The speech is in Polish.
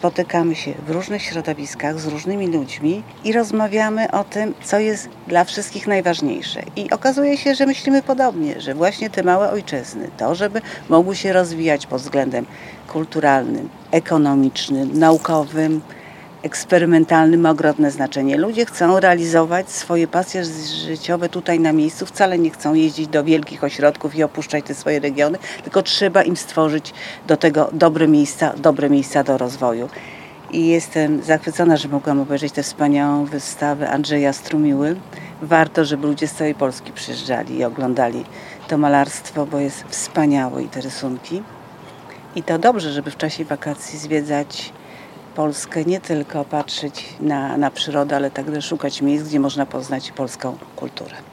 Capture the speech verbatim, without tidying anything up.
spotykamy się w różnych środowiskach z różnymi ludźmi i rozmawiamy o tym, co jest dla wszystkich najważniejsze. I okazuje się, że myślimy podobnie, że właśnie te małe ojczyzny, to żeby mogły się rozwijać pod względem kulturalnym, ekonomicznym, naukowym, eksperymentalnym ma ogromne znaczenie. Ludzie chcą realizować swoje pasje życiowe tutaj na miejscu, wcale nie chcą jeździć do wielkich ośrodków i opuszczać te swoje regiony, tylko trzeba im stworzyć do tego dobre miejsca, dobre miejsca do rozwoju. I jestem zachwycona, że mogłam obejrzeć tę wspaniałą wystawę Andrzeja Strumiły. Warto, żeby ludzie z całej Polski przyjeżdżali i oglądali to malarstwo, bo jest wspaniałe i te rysunki. I to dobrze, żeby w czasie wakacji zwiedzać Polskę, nie tylko patrzeć na, na przyrodę, ale także szukać miejsc, gdzie można poznać polską kulturę.